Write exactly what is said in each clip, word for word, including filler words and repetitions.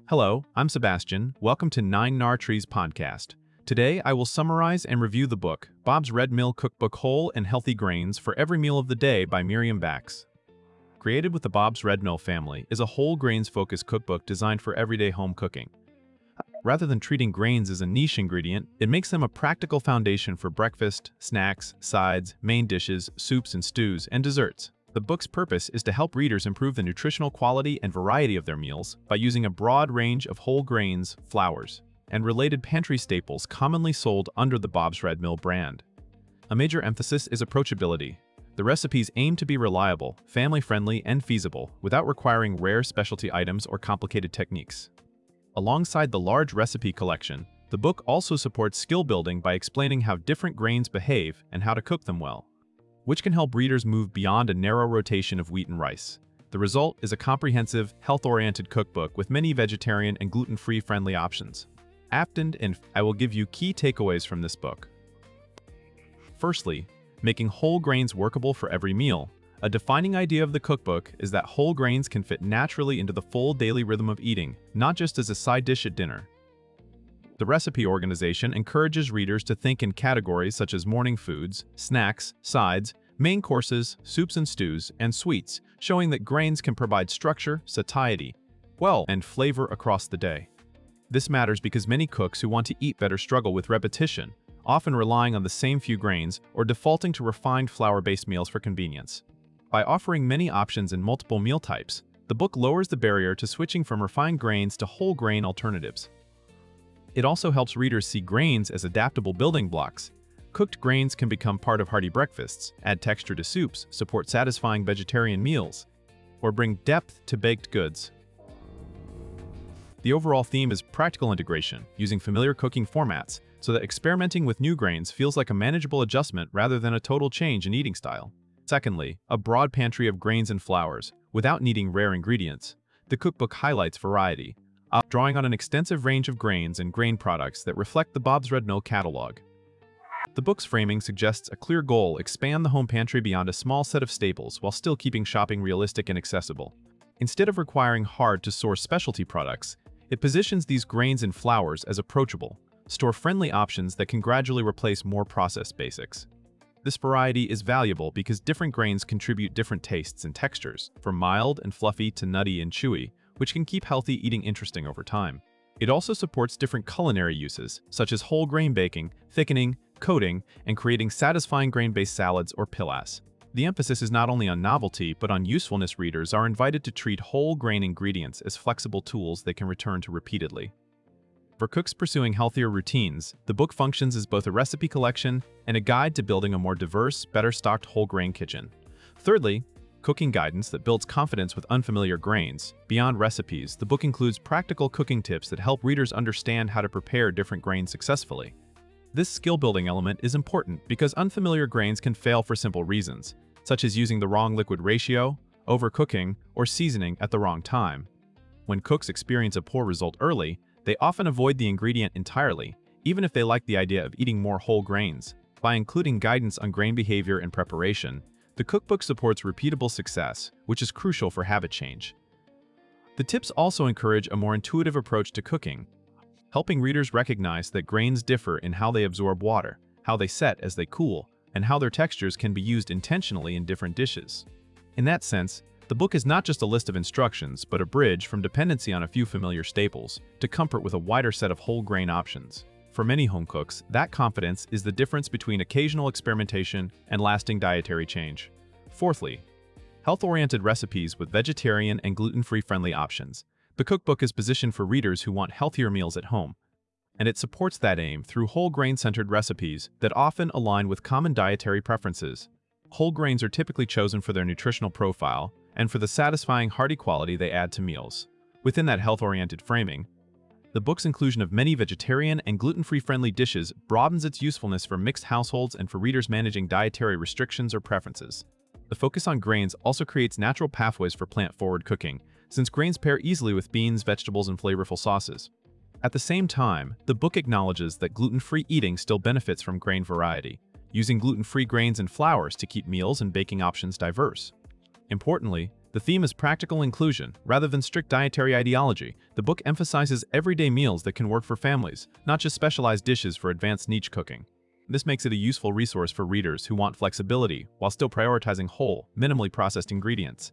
Hello, I'm Sebastian. Welcome to Nine Nar Trees podcast. Today, I will summarize and review the book, Bob's Red Mill Cookbook Whole and Healthy Grains for Every Meal of the Day by Miriam Bax. Created with the Bob's Red Mill family is a whole grains-focused cookbook designed for everyday home cooking. Rather than treating grains as a niche ingredient, it makes them a practical foundation for breakfast, snacks, sides, main dishes, soups and stews, and desserts. The book's purpose is to help readers improve the nutritional quality and variety of their meals by using a broad range of whole grains, flours, and related pantry staples commonly sold under the Bob's Red Mill brand. A major emphasis is approachability. The recipes aim to be reliable, family-friendly, and feasible without requiring rare specialty items or complicated techniques. Alongside the large recipe collection, the book also supports skill building by explaining how different grains behave and how to cook them well, which can help readers move beyond a narrow rotation of wheat and rice. The result is a comprehensive, health-oriented cookbook with many vegetarian and gluten-free friendly options. After and I will give you key takeaways from this book. Firstly, making whole grains workable for every meal. A defining idea of the cookbook is that whole grains can fit naturally into the full daily rhythm of eating, not just as a side dish at dinner. The recipe organization encourages readers to think in categories such as morning foods, snacks, sides, main courses, soups and stews, and sweets, showing that grains can provide structure, satiety, well, and flavor across the day. This matters because many cooks who want to eat better struggle with repetition, often relying on the same few grains or defaulting to refined flour-based meals for convenience. By offering many options in multiple meal types, the book lowers the barrier to switching from refined grains to whole grain alternatives. It also helps readers see grains as adaptable building blocks. Cooked grains can become part of hearty breakfasts, add texture to soups, support satisfying vegetarian meals, or bring depth to baked goods. The overall theme is practical integration, using familiar cooking formats so that experimenting with new grains feels like a manageable adjustment rather than a total change in eating style. Secondly, a broad pantry of grains and flours, without needing rare ingredients. The cookbook highlights variety, drawing on an extensive range of grains and grain products that reflect the Bob's Red Mill catalog. The book's framing suggests a clear goal: expand the home pantry beyond a small set of staples while still keeping shopping realistic and accessible. Instead of requiring hard-to-source specialty products, it positions these grains and flours as approachable, store-friendly options that can gradually replace more processed basics. This variety is valuable because different grains contribute different tastes and textures, from mild and fluffy to nutty and chewy, which can keep healthy eating interesting over time. It also supports different culinary uses, such as whole grain baking, thickening, coating, and creating satisfying grain-based salads or pilafs. The emphasis is not only on novelty, but on usefulness. Readers are invited to treat whole grain ingredients as flexible tools they can return to repeatedly. For cooks pursuing healthier routines, the book functions as both a recipe collection and a guide to building a more diverse, better-stocked whole grain kitchen. Thirdly, cooking guidance that builds confidence with unfamiliar grains. Beyond recipes, the book includes practical cooking tips that help readers understand how to prepare different grains successfully. This skill-building element is important because unfamiliar grains can fail for simple reasons, such as using the wrong liquid ratio, overcooking, or seasoning at the wrong time. When cooks experience a poor result early, they often avoid the ingredient entirely, even if they like the idea of eating more whole grains. By including guidance on grain behavior and preparation, the cookbook supports repeatable success, which is crucial for habit change. The tips also encourage a more intuitive approach to cooking, helping readers recognize that grains differ in how they absorb water, how they set as they cool, and how their textures can be used intentionally in different dishes. In that sense, the book is not just a list of instructions, but a bridge from dependency on a few familiar staples to comfort with a wider set of whole grain options. For many home cooks, that confidence is the difference between occasional experimentation and lasting dietary change. Fourthly, health-oriented recipes with vegetarian and gluten-free friendly options. The cookbook is positioned for readers who want healthier meals at home, and it supports that aim through whole grain-centered recipes that often align with common dietary preferences. Whole grains are typically chosen for their nutritional profile and for the satisfying hearty quality they add to meals. Within that health-oriented framing, the book's inclusion of many vegetarian and gluten-free friendly dishes broadens its usefulness for mixed households and for readers managing dietary restrictions or preferences. The focus on grains also creates natural pathways for plant-forward cooking, since grains pair easily with beans, vegetables, and flavorful sauces. At the same time, the book acknowledges that gluten-free eating still benefits from grain variety, using gluten-free grains and flours to keep meals and baking options diverse. Importantly, The theme is practical inclusion, rather than strict dietary ideology. The book emphasizes everyday meals that can work for families, not just specialized dishes for advanced niche cooking. This makes it a useful resource for readers who want flexibility while still prioritizing whole, minimally processed ingredients.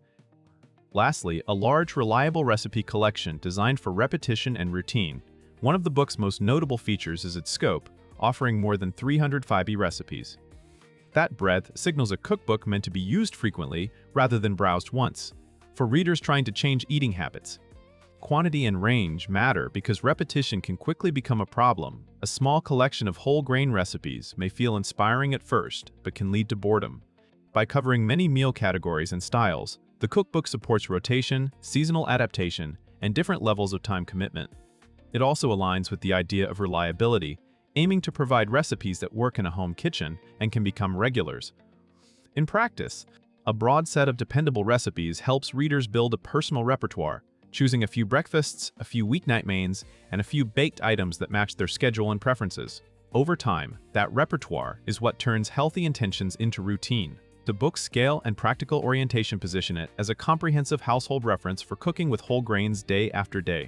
Lastly, a large, reliable recipe collection designed for repetition and routine. One of the book's most notable features is its scope, offering more than three hundred five recipes. That breadth signals a cookbook meant to be used frequently rather than browsed once. For readers trying to change eating habits, quantity and range matter because repetition can quickly become a problem. A small collection of whole grain recipes may feel inspiring at first, but can lead to boredom. By covering many meal categories and styles, the cookbook supports rotation, seasonal adaptation, and different levels of time commitment. It also aligns with the idea of reliability, aiming to provide recipes that work in a home kitchen and can become regulars. In practice, a broad set of dependable recipes helps readers build a personal repertoire, choosing a few breakfasts, a few weeknight mains, and a few baked items that match their schedule and preferences. Over time, that repertoire is what turns healthy intentions into routine. The book's scale and practical orientation position it as a comprehensive household reference for cooking with whole grains day after day.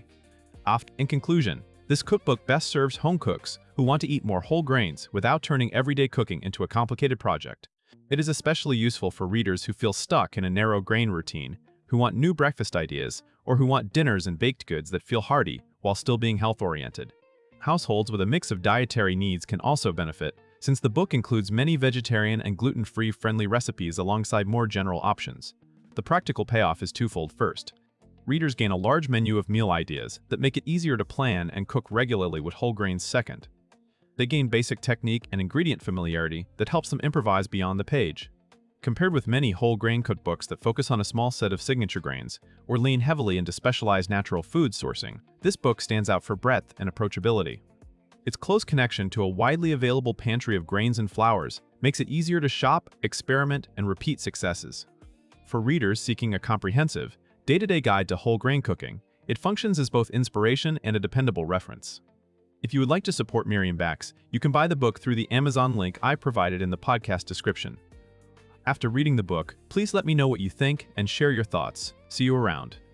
In conclusion, this cookbook best serves home cooks who want to eat more whole grains without turning everyday cooking into a complicated project. It is especially useful for readers who feel stuck in a narrow grain routine, who want new breakfast ideas, or who want dinners and baked goods that feel hearty while still being health-oriented. Households with a mix of dietary needs can also benefit, since the book includes many vegetarian and gluten-free friendly recipes alongside more general options. The practical payoff is twofold. First, readers gain a large menu of meal ideas that make it easier to plan and cook regularly with whole grains. Second, they gain basic technique and ingredient familiarity that helps them improvise beyond the page. Compared with many whole grain cookbooks that focus on a small set of signature grains or lean heavily into specialized natural food sourcing, this book stands out for breadth and approachability. Its close connection to a widely available pantry of grains and flours makes it easier to shop, experiment, and repeat successes. For readers seeking a comprehensive, day-to-day guide to whole grain cooking, it functions as both inspiration and a dependable reference. If you would like to support Miriam Bax, you can buy the book through the Amazon link I provided in the podcast description. After reading the book, please let me know what you think and share your thoughts. See you around.